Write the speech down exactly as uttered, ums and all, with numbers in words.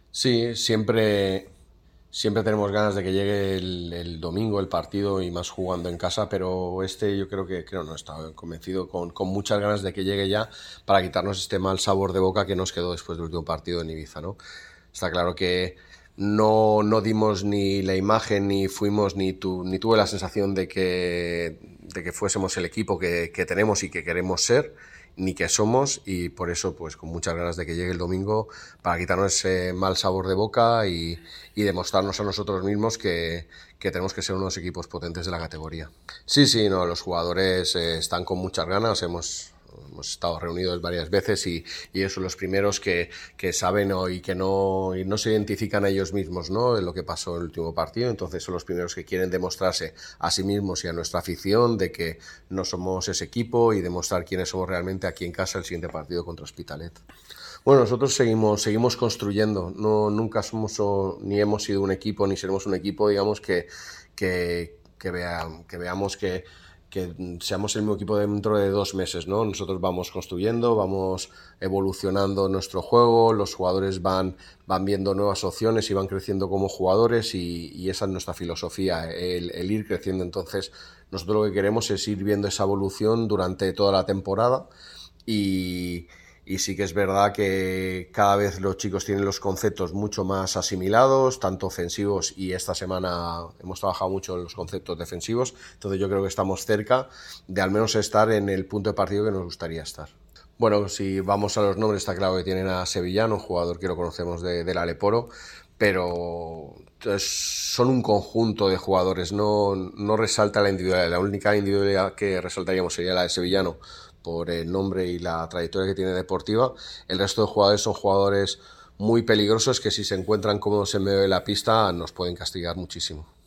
Sí, siempre, siempre tenemos ganas de que llegue el, el domingo el partido y más jugando en casa, pero este yo creo que creo no estaba convencido con, con muchas ganas de que llegue ya para quitarnos este mal sabor de boca que nos quedó después del último partido en Ibiza, ¿no? Está claro que no, no dimos ni la imagen, ni fuimos, ni, tu, ni tuve la sensación de que, de que fuésemos el equipo que, que tenemos y que queremos ser, ni que somos, y por eso pues con muchas ganas de que llegue el domingo para quitarnos ese mal sabor de boca y, y demostrarnos a nosotros mismos que, que tenemos que ser unos equipos potentes de la categoría. Sí, sí, no, los jugadores eh, están con muchas ganas, hemos hemos estado reunidos varias veces y, y ellos son los primeros que, que saben ¿no? y que no, y no se identifican a ellos mismos, ¿no? En lo que pasó en el último partido, entonces son los primeros que quieren demostrarse a sí mismos y a nuestra afición de que no somos ese equipo y demostrar quiénes somos realmente aquí en casa el siguiente partido contra Hospitalet. Bueno, nosotros seguimos, seguimos construyendo, no, nunca somos o, ni hemos sido un equipo ni seremos un equipo, digamos, que, que, que, vea, que veamos que, que seamos el mismo equipo dentro de dos meses, ¿no? Nosotros vamos construyendo, vamos evolucionando nuestro juego, los jugadores van, van viendo nuevas opciones y van creciendo como jugadores y, y esa es nuestra filosofía, el, el ir creciendo. Entonces, nosotros lo que queremos es ir viendo esa evolución durante toda la temporada y, y sí que es verdad que cada vez los chicos tienen los conceptos mucho más asimilados, tanto ofensivos, y esta semana hemos trabajado mucho en los conceptos defensivos, entonces yo creo que estamos cerca de al menos estar en el punto de partido que nos gustaría estar. Bueno, si vamos a los nombres, está claro que tienen a Sevillano, un jugador que lo conocemos de, del Aleporo, pero son un conjunto de jugadores, no, no resalta la individualidad. La única individualidad que resaltaríamos sería la de Sevillano, por el nombre y la trayectoria que tiene deportiva. El resto de jugadores son jugadores muy peligrosos que si se encuentran cómodos en medio de la pista nos pueden castigar muchísimo.